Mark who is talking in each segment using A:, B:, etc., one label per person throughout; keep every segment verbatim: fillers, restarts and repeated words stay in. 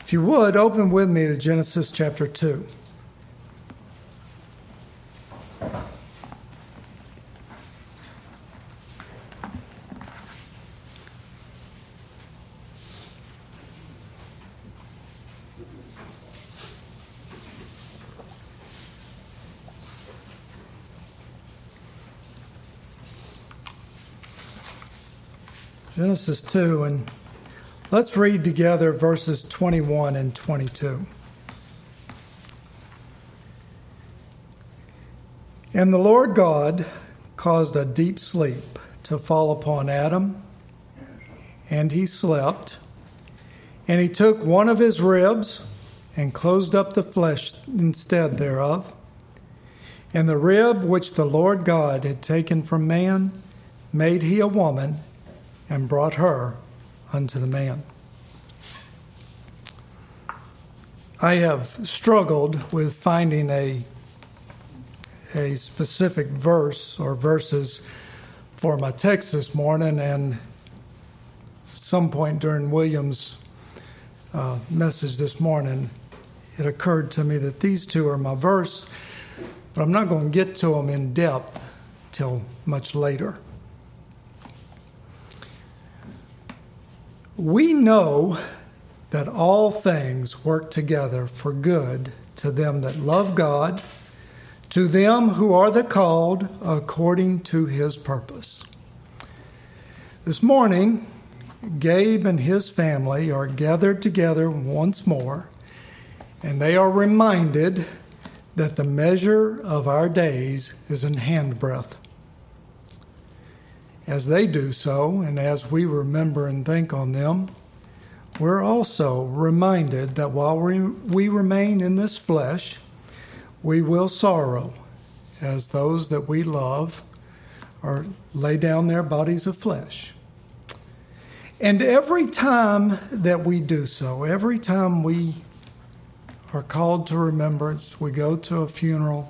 A: If you would, open with me to Genesis chapter two. Genesis two, and let's read together verses twenty-one and twenty-two. And the Lord God caused a deep sleep to fall upon Adam, and he slept. And he took one of his ribs and closed up the flesh instead thereof. And the rib which the Lord God had taken from man made he a woman, and brought her unto the man. I have struggled with finding a, a specific verse or verses for my text this morning, and at some point during William's uh, message this morning, it occurred to me that these two are my verse, but I'm not going to get to them in depth till much later. We know that all things work together for good to them that love God, to them who are the called according to his purpose. This morning, Gabe and his family are gathered together once more, and they are reminded that the measure of our days is an handbreadth. As they do so, and as we remember and think on them, we're also reminded that while we, we remain in this flesh, we will sorrow as those that we love are lay down their bodies of flesh. And every time that we do so, every time we are called to remembrance, we go to a funeral,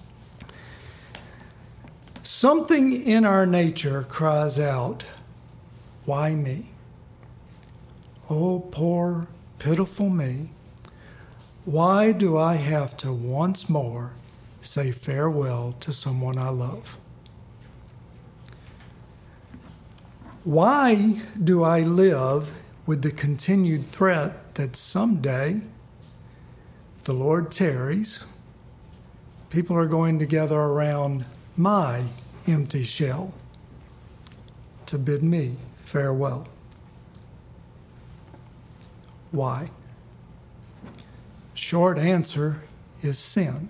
A: something in our nature cries out, why me? Oh, poor, pitiful me. Why do I have to once more say farewell to someone I love? Why do I live with the continued threat that someday, if the Lord tarries, people are going to gather around my empty shell to bid me farewell? Why? Short answer is sin.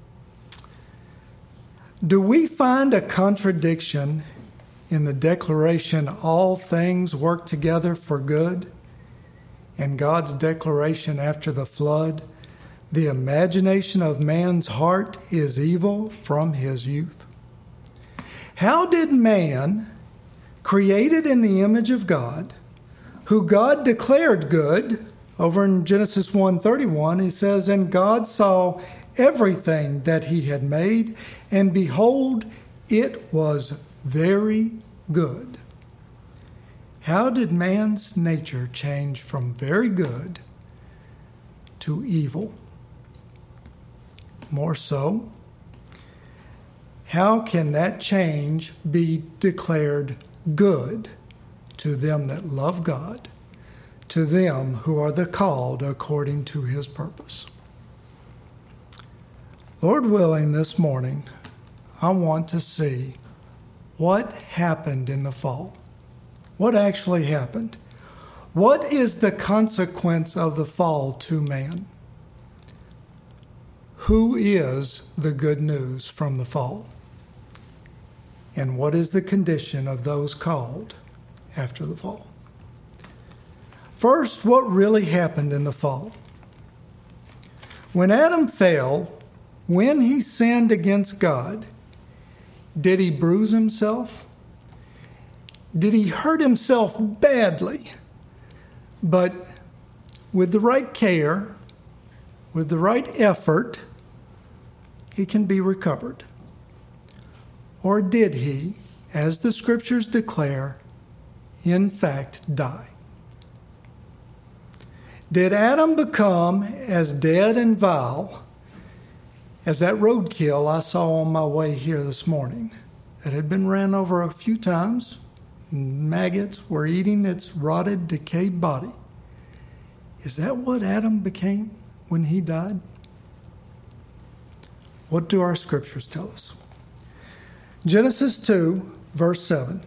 A: Do we find a contradiction in the declaration, all things work together for good, and God's declaration after the flood, the imagination of man's heart is evil from his youth? How did man, created in the image of God, who God declared good, over in Genesis one thirty-one, he says, and God saw everything that he had made, and behold, it was very good. How did man's nature change from very good to evil? More so, how can that change be declared good to them that love God, to them who are the called according to his purpose? Lord willing, this morning, I want to see what happened in the fall. What actually happened? What is the consequence of the fall to man? Who is the good news from the fall? And what is the condition of those called after the fall? First, what really happened in the fall? When Adam fell, when he sinned against God, did he bruise himself? Did he hurt himself badly? But with the right care, with the right effort, he can be recovered. Or did he, as the scriptures declare, in fact die? Did Adam become as dead and vile as that roadkill I saw on my way here this morning that had been ran over a few times? Maggots were eating its rotted, decayed body. Is that what Adam became when he died? What do our scriptures tell us? Genesis two, verse seven.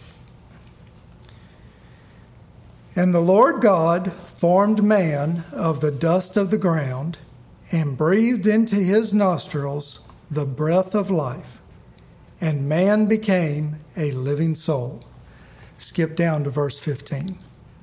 A: And the Lord God formed man of the dust of the ground and breathed into his nostrils the breath of life, and man became a living soul. Skip down to verse fifteen.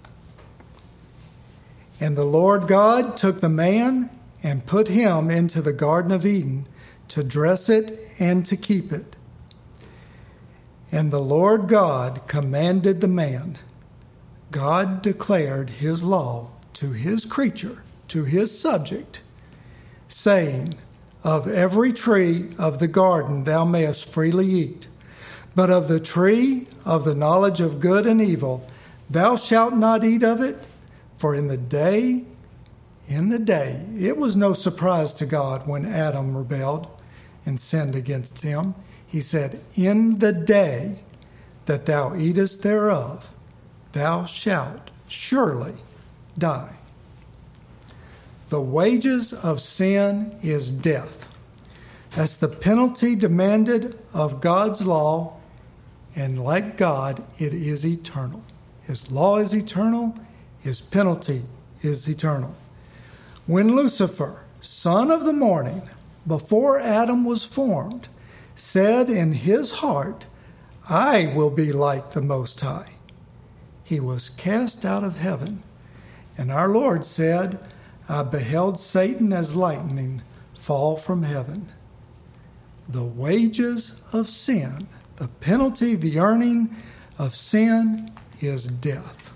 A: And the Lord God took the man and put him into the Garden of Eden to dress it and to keep it. And the Lord God commanded the man. God declared his law to his creature, to his subject, saying, Of every tree of the garden thou mayest freely eat, but of the tree of the knowledge of good and evil thou shalt not eat of it, for in the day, in the day, it was no surprise to God when Adam rebelled and sinned against him. He said, In the day that thou eatest thereof, thou shalt surely die. The wages of sin is death. That's the penalty demanded of God's law, and like God, it is eternal. His law is eternal, his penalty is eternal. When Lucifer, son of the morning, before Adam was formed, said in his heart, I will be like the Most High, he was cast out of heaven. And our Lord said, I beheld Satan as lightning fall from heaven. The wages of sin, the penalty, the earning of sin is death.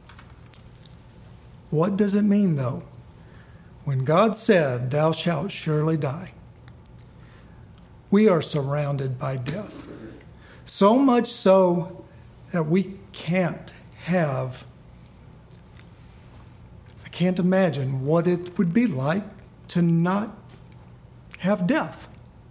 A: What does it mean, though, when God said, Thou shalt surely die? We are surrounded by death. So much so that we can't have, I can't imagine what it would be like to not have death.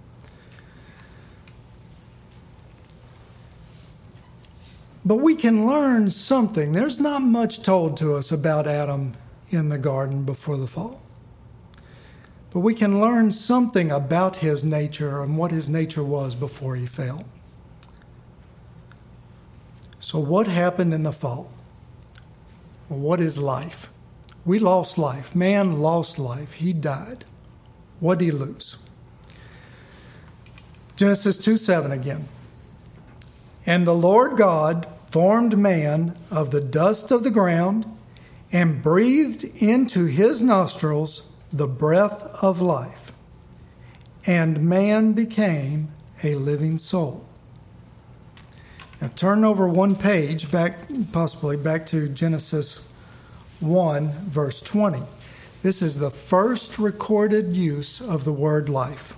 A: But we can learn something. There's not much told to us about Adam in the garden before the fall. But we can learn something about his nature and what his nature was before he fell. So what happened in the fall? Well, what is life? We lost life. Man lost life. He died. What did he lose? Genesis two seven again. And the Lord God formed man of the dust of the ground and breathed into his nostrils the breath of life, and man became a living soul. Now turn over one page, back possibly back to Genesis one, verse twenty. This is the first recorded use of the word life.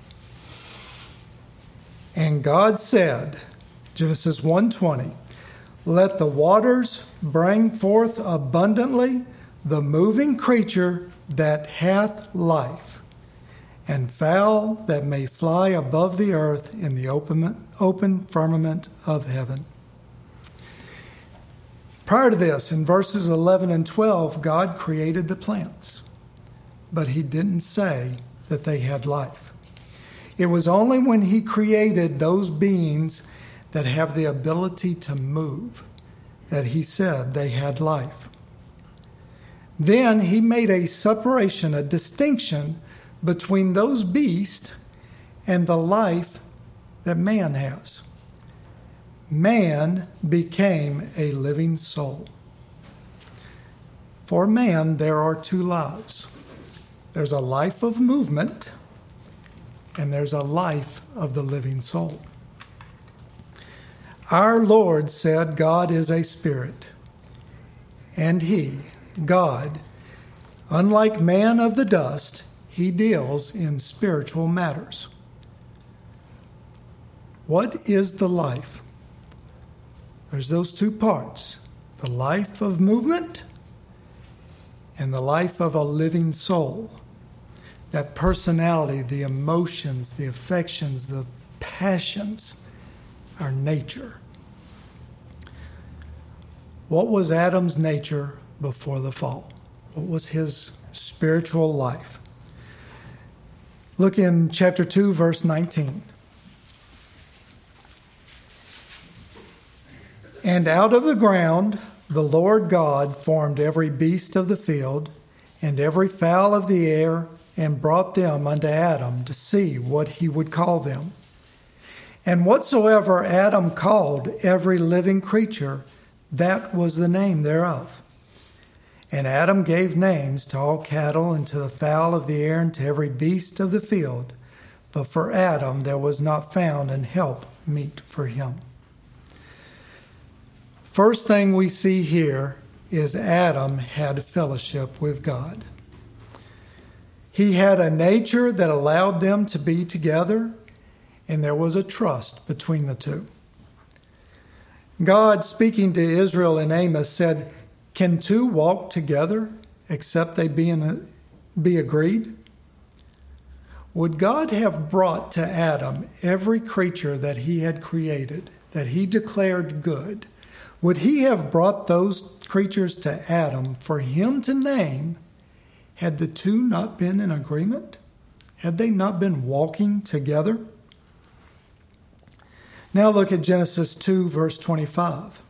A: And God said, Genesis one twenty, let the waters bring forth abundantly the moving creature that hath life, and fowl that may fly above the earth in the open, open firmament of heaven. Prior to this, in verses eleven and twelve, God created the plants, but he didn't say that they had life. It was only when he created those beings that have the ability to move that he said they had life. Then he made a separation, a distinction between those beasts and the life that man has. Man became a living soul. For man, there are two lives. There's a life of movement, and there's a life of the living soul. Our Lord said God is a spirit, and he, God, unlike man of the dust, he deals in spiritual matters. What is the life? There's those two parts, the life of movement and the life of a living soul. That personality, the emotions, the affections, the passions, our nature. What was Adam's nature before the fall? What was his spiritual life? Look in chapter two, verse nineteen. And out of the ground the Lord God formed every beast of the field and every fowl of the air, and brought them unto Adam to see what he would call them. And whatsoever Adam called every living creature, that was the name thereof. And Adam gave names to all cattle, and to the fowl of the air, and to every beast of the field. But for Adam there was not found an help meet for him. First thing we see here is Adam had fellowship with God. He had a nature that allowed them to be together, and there was a trust between the two. God, speaking to Israel in Amos, said, "Can two walk together except they be, in a, be agreed?" Would God have brought to Adam every creature that he had created, that he declared good? Would he have brought those creatures to Adam for him to name, had the two not been in agreement? Had they not been walking together? Now look at Genesis two, verse twenty-five.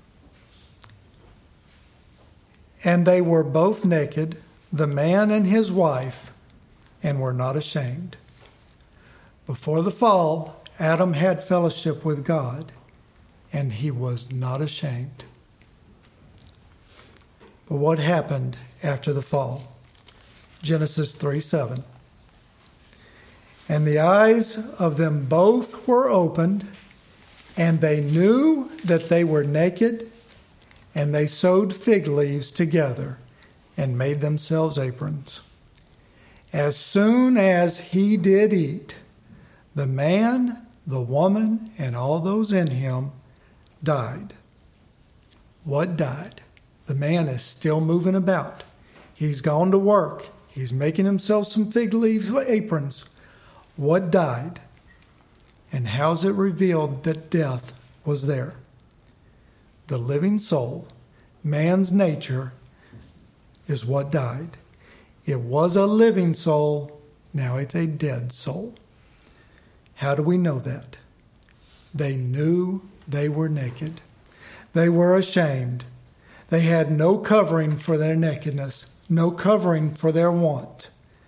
A: And they were both naked, the man and his wife, and were not ashamed. Before the fall, Adam had fellowship with God, and he was not ashamed. But what happened after the fall? Genesis three seven. And the eyes of them both were opened, and they knew that they were naked, and they sewed fig leaves together and made themselves aprons. As soon as he did eat, the man, the woman, and all those in him died. What died? The man is still moving about. He's gone to work. He's making himself some fig leaves aprons. What died? And how's it revealed that death was there? The living soul, man's nature, is what died. It was a living soul. Now it's a dead soul. How do we know that? They knew they were naked. They were ashamed. They had no covering for their nakedness, no covering for their want.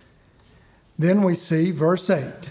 A: Then we see verse eight.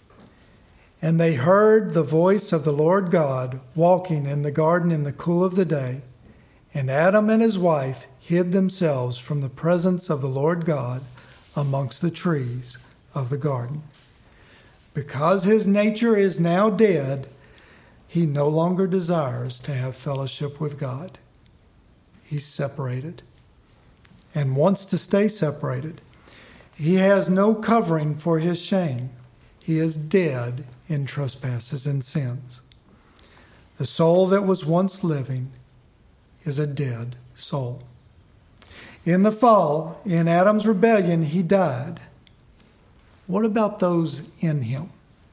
A: And they heard the voice of the Lord God walking in the garden in the cool of the day. And Adam and his wife hid themselves from the presence of the Lord God amongst the trees of the garden. Because his nature is now dead, he no longer desires to have fellowship with God. He's separated and wants to stay separated. He has no covering for his shame. He is dead in trespasses and sins. The soul that was once living is a dead soul. In the fall, in Adam's rebellion, he died. What about those in him?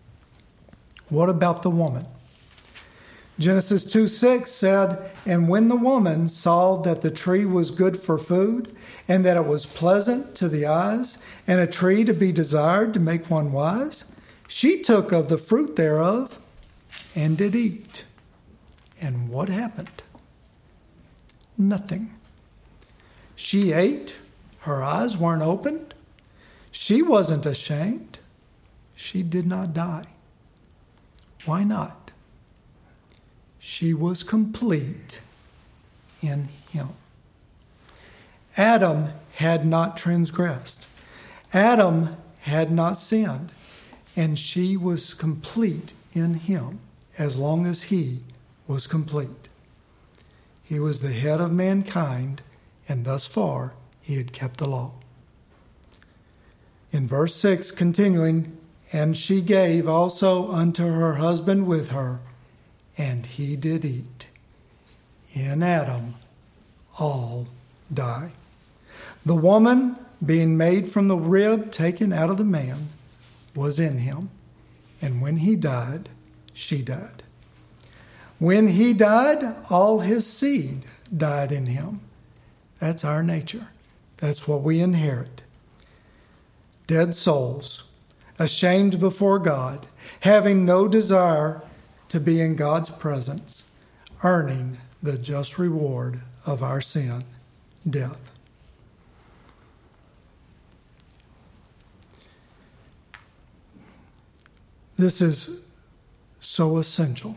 A: What about the woman? Genesis two six said, And when the woman saw that the tree was good for food, and that it was pleasant to the eyes, and a tree to be desired to make one wise, she took of the fruit thereof and did eat. And what happened? Nothing. She ate. Her eyes weren't opened. She wasn't ashamed. She did not die. Why not? She was complete in him. Adam had not transgressed. Adam had not sinned. And she was complete in him as long as he was complete. He was the head of mankind, and thus far he had kept the law. In verse six, continuing, And she gave also unto her husband with her, and he did eat. In Adam all die. The woman, being made from the rib taken out of the man, was in him. And when he died, she died. When he died, all his seed died in him. That's our nature. That's what we inherit. Dead souls, ashamed before God, having no desire to be in God's presence, earning the just reward of our sin, death. This is so essential,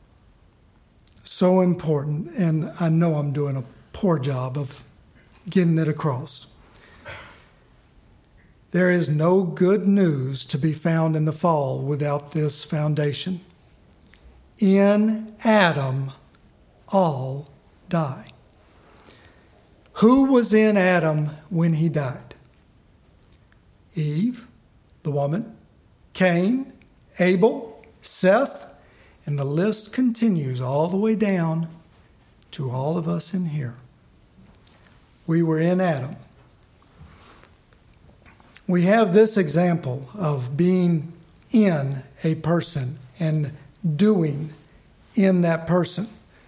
A: so important, and I know I'm doing a poor job of getting it across. There is no good news to be found in the fall without this foundation. In Adam, all die. Who was in Adam when he died? Eve, the woman, Cain, Abel, Seth, and the list continues all the way down to all of us in here. We were in Adam. We have this example of being in a person and doing in that person.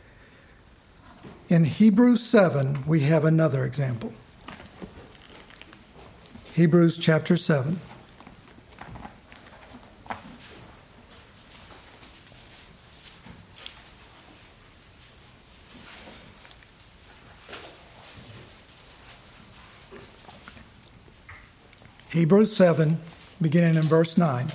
A: In Hebrews seven, we have another example. Hebrews chapter seven. Hebrews seven, beginning in verse nine.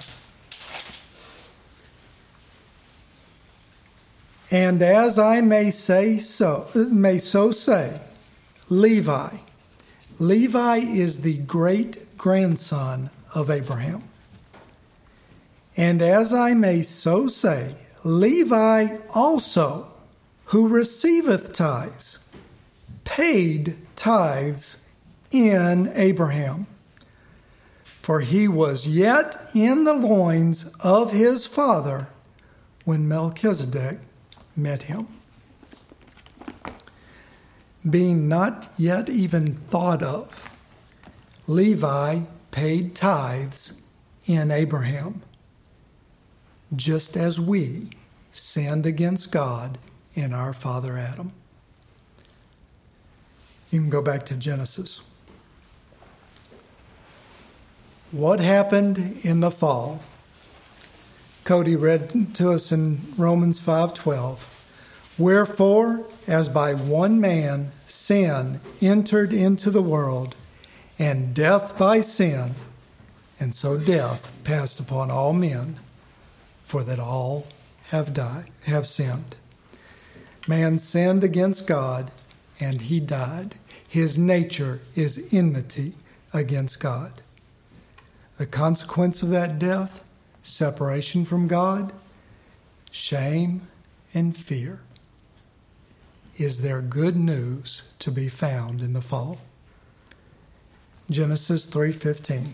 A: And as I may say so, may so say, Levi. Levi is the great grandson of Abraham. And as I may so say, Levi also, who receiveth tithes, paid tithes in Abraham. For he was yet in the loins of his father when Melchizedek met him. Being not yet even thought of, Levi paid tithes in Abraham, just as we sinned against God in our father Adam. You can go back to Genesis. What happened in the fall? Cody read to us in Romans five twelve. Wherefore, as by one man sin entered into the world, and death by sin, and so death passed upon all men, for that all have died, have sinned. Man sinned against God, and he died. His nature is enmity against God. The consequence of that death, separation from God, shame, and fear. Is there good news to be found in the fall? Genesis three fifteen.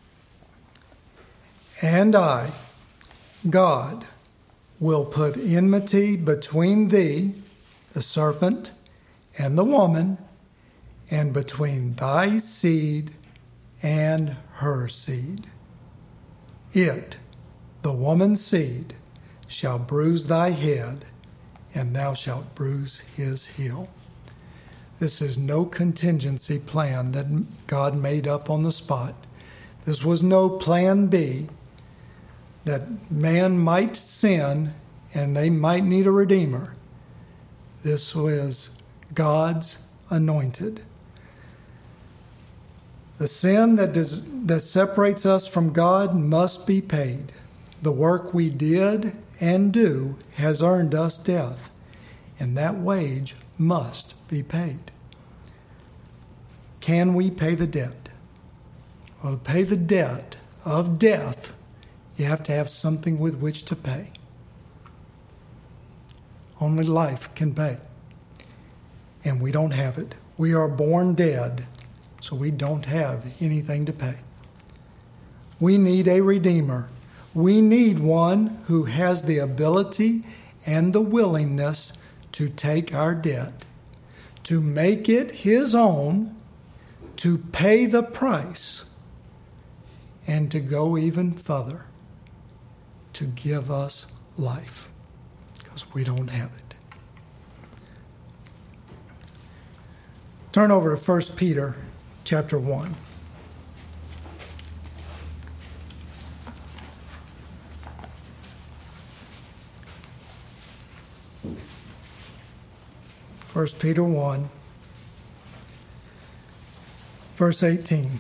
A: And I, God, will put enmity between thee, the serpent, and the woman, and between thy seed and her seed. It, the woman's seed, shall bruise thy head, and thou shalt bruise his heel. This is no contingency plan that God made up on the spot. This was no plan B, that man might sin and they might need a redeemer. This was God's anointed. The sin that does, that separates us from God must be paid. The work we did and do has earned us death, and that wage must be paid. Can we pay the debt? Well, to pay the debt of death, you have to have something with which to pay. Only life can pay. And we don't have it. We are born dead, so we don't have anything to pay. We need a Redeemer. We need one who has the ability and the willingness to take our debt, to make it his own, to pay the price and to go even further, to give us life, because we don't have it. Turn over to First Peter chapter one. First Peter one, verse eighteen.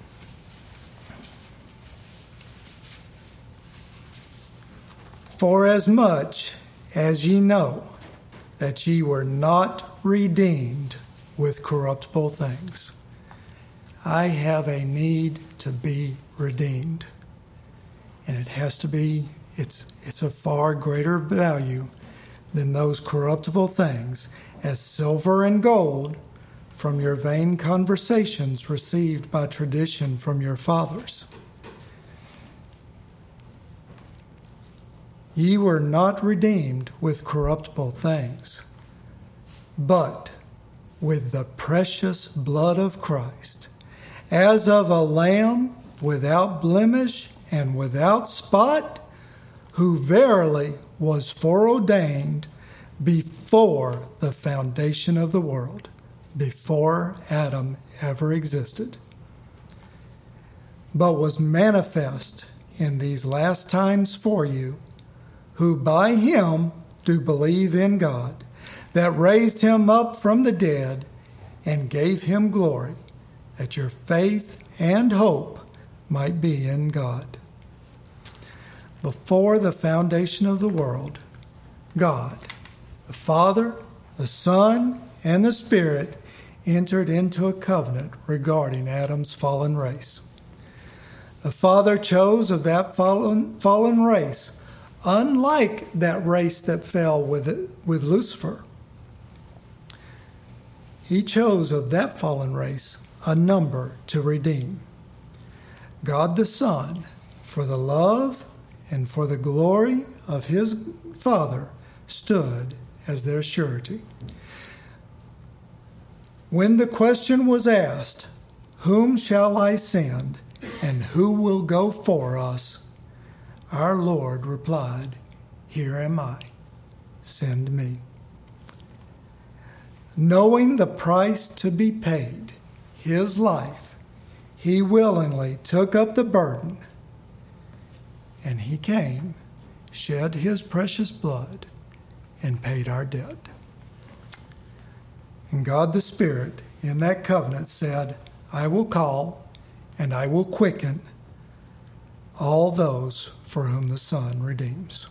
A: For as much as ye know that ye were not redeemed with corruptible things. I have a need to be redeemed. And it has to be, it's it's a far greater value than those corruptible things, as silver and gold from your vain conversations received by tradition from your fathers. Ye were not redeemed with corruptible things, but with the precious blood of Christ, as of a lamb without blemish and without spot, who verily was foreordained before the foundation of the world, before Adam ever existed, but was manifest in these last times for you, who by him do believe in God, that raised him up from the dead and gave him glory, that your faith and hope might be in God. Before the foundation of the world, God, the Father, the Son, and the Spirit entered into a covenant regarding Adam's fallen race. The Father chose of that fallen, fallen race, unlike that race that fell with, with Lucifer. He chose of that fallen race a number to redeem. God the Son, for the love and for the glory of his Father, stood as their surety. When the question was asked, whom shall I send and who will go for us? Our Lord replied, here am I, send me. Knowing the price to be paid, his life, he willingly took up the burden, and he came, shed his precious blood, and paid our debt. And God the Spirit in that covenant said, I will call and I will quicken all those for whom the Son redeems.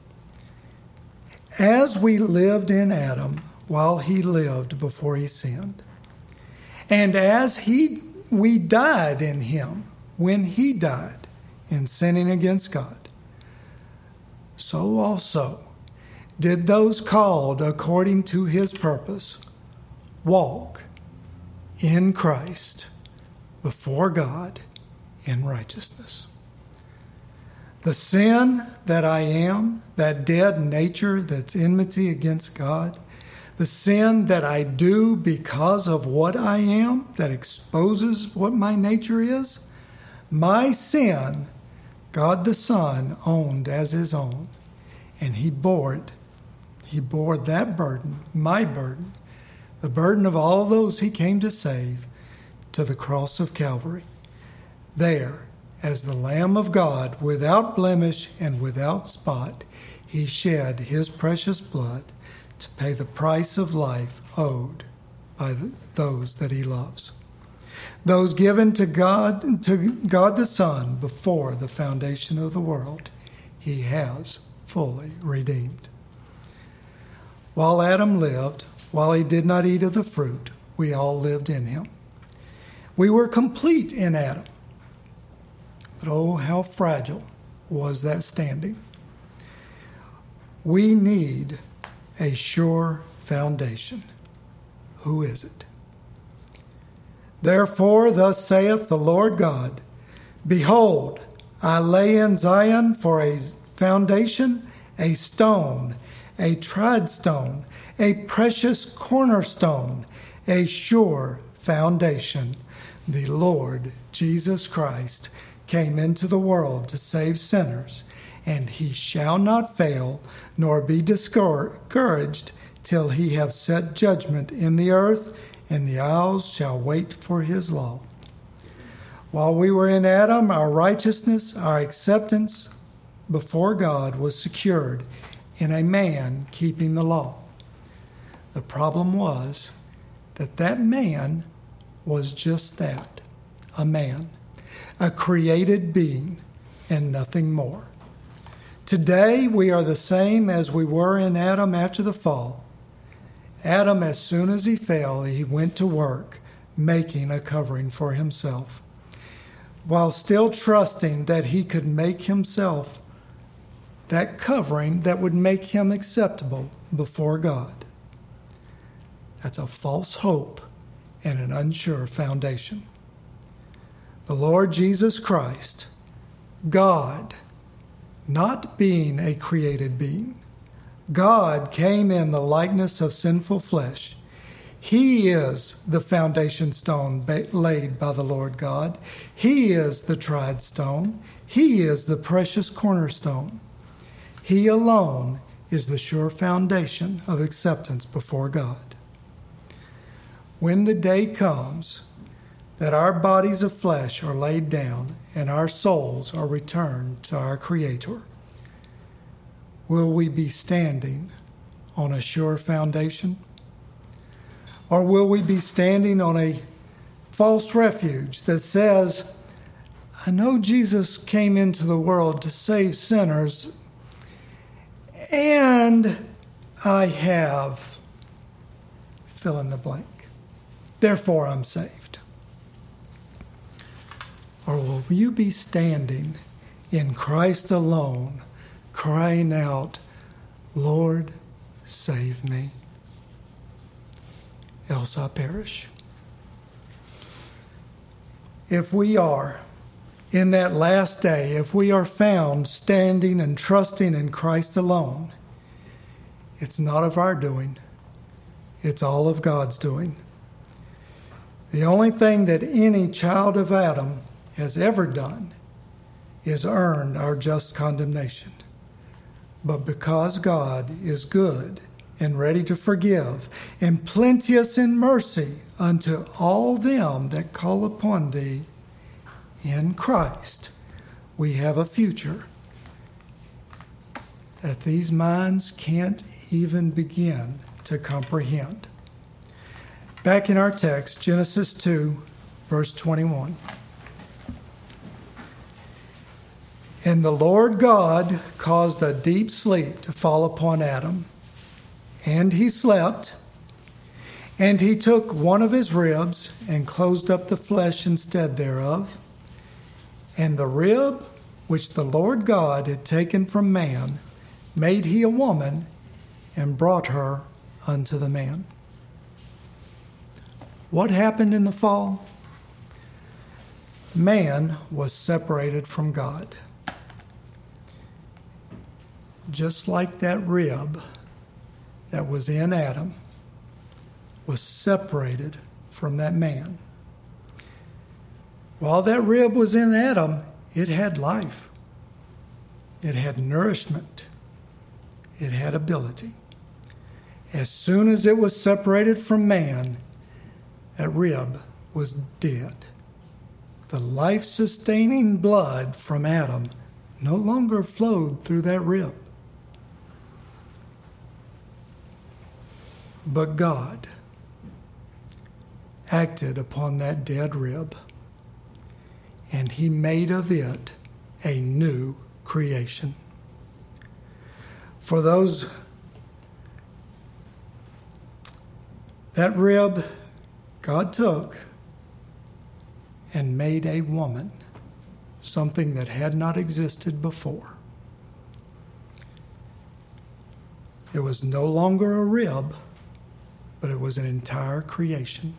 A: As we lived in Adam while he lived before he sinned, and as he we died in him when he died in sinning against God, so also did those called according to his purpose walk in Christ before God in righteousness. The sin that I am, that dead nature that's enmity against God, the sin that I do because of what I am, that exposes what my nature is, my sin, God the Son owned as his own, and he bore it. He bore that burden, my burden, the burden of all those he came to save, to the cross of Calvary. There, as the Lamb of God, without blemish and without spot, he shed his precious blood to pay the price of life owed by the, those that he loves. Those given to God, to God the Son before the foundation of the world, he has fully redeemed. While Adam lived, while he did not eat of the fruit, we all lived in him. We were complete in Adam. But oh, how fragile was that standing. We need a sure foundation. Who is it? Therefore, thus saith the Lord God, behold, I lay in Zion for a foundation, a stone, a tried stone, a precious cornerstone, a sure foundation. the Lord Jesus Christ came into the world to save sinners, and he shall not fail nor be discouraged till he have set judgment in the earth, and the isles shall wait for his law. While we were in Adam, our righteousness, our acceptance before God was secured in a man keeping the law. The problem was that that man was just that, a man, a created being, and nothing more. Today, we are the same as we were in Adam after the fall. Adam, as soon as he fell, he went to work, making a covering for himself, while still trusting that he could make himself that covering that would make him acceptable before God. That's a false hope and an unsure foundation. The Lord Jesus Christ, God, not being a created being, God came in the likeness of sinful flesh. He is the foundation stone laid by the Lord God. He is the tried stone. He is the precious cornerstone. He alone is the sure foundation of acceptance before God. When the day comes that our bodies of flesh are laid down and our souls are returned to our Creator, will we be standing on a sure foundation? Or will we be standing on a false refuge that says, I know Jesus came into the world to save sinners, and I have fill in the blank. Therefore, I'm saved. Or will you be standing in Christ alone, crying out, Lord, save me, else I perish? If we are in that last day, if we are found standing and trusting in Christ alone, it's not of our doing. It's all of God's doing. The only thing that any child of Adam has ever done is earned our just condemnation. But because God is good and ready to forgive, and plenteous in mercy unto all them that call upon thee, in Christ we have a future that these minds can't even begin to comprehend. Back in our text, Genesis two, verse twenty-one. And the Lord God caused a deep sleep to fall upon Adam, and he slept, and he took one of his ribs and closed up the flesh instead thereof. And the rib which the Lord God had taken from man made he a woman and brought her unto the man. What happened in the fall? Man was separated from God. Just like that rib that was in Adam was separated from that man. While that rib was in Adam, it had life. It had nourishment. It had ability. As soon as it was separated from man, that rib was dead. The life-sustaining blood from Adam no longer flowed through that rib. But God acted upon that dead rib, and he made of it a new creation. For those, that rib God took and made a woman, something that had not existed before. It was no longer a rib, but it was an entire creation.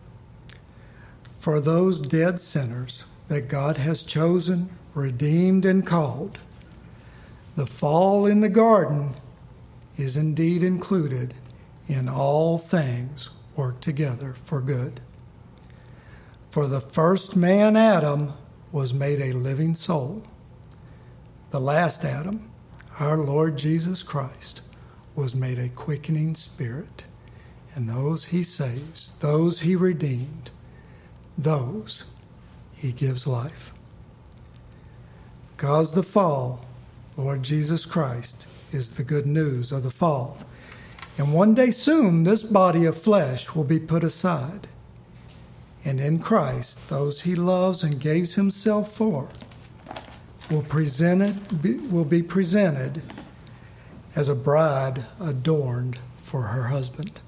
A: For those dead sinners that God has chosen, redeemed, and called, the fall in the garden is indeed included in all things work together for good. For the first man, Adam, was made a living soul. The last Adam, our Lord Jesus Christ, was made a quickening spirit. And those he saves, those he redeemed, those he gives life. Because the fall, Lord Jesus Christ, is the good news of the fall. And one day soon, this body of flesh will be put aside. And in Christ, those he loves and gives himself for will, presented, be, will be presented as a bride adorned for her husband.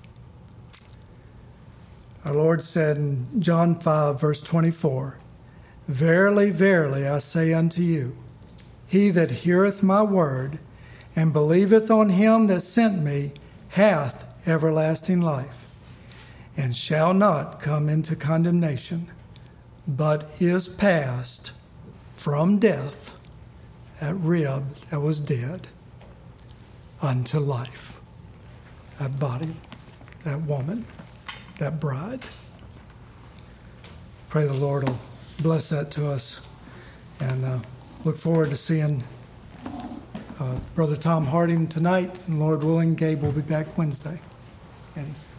A: Our Lord said in John five, verse twenty-four, Verily, verily, I say unto you, he that heareth my word and believeth on him that sent me hath everlasting life, and shall not come into condemnation, but is passed from death, that rib that was dead, unto life. That body, that woman, that bride. Pray the Lord will bless that to us, and uh, look forward to seeing uh, Brother Tom Harding tonight, and Lord willing, Gabe will be back Wednesday. Eddie.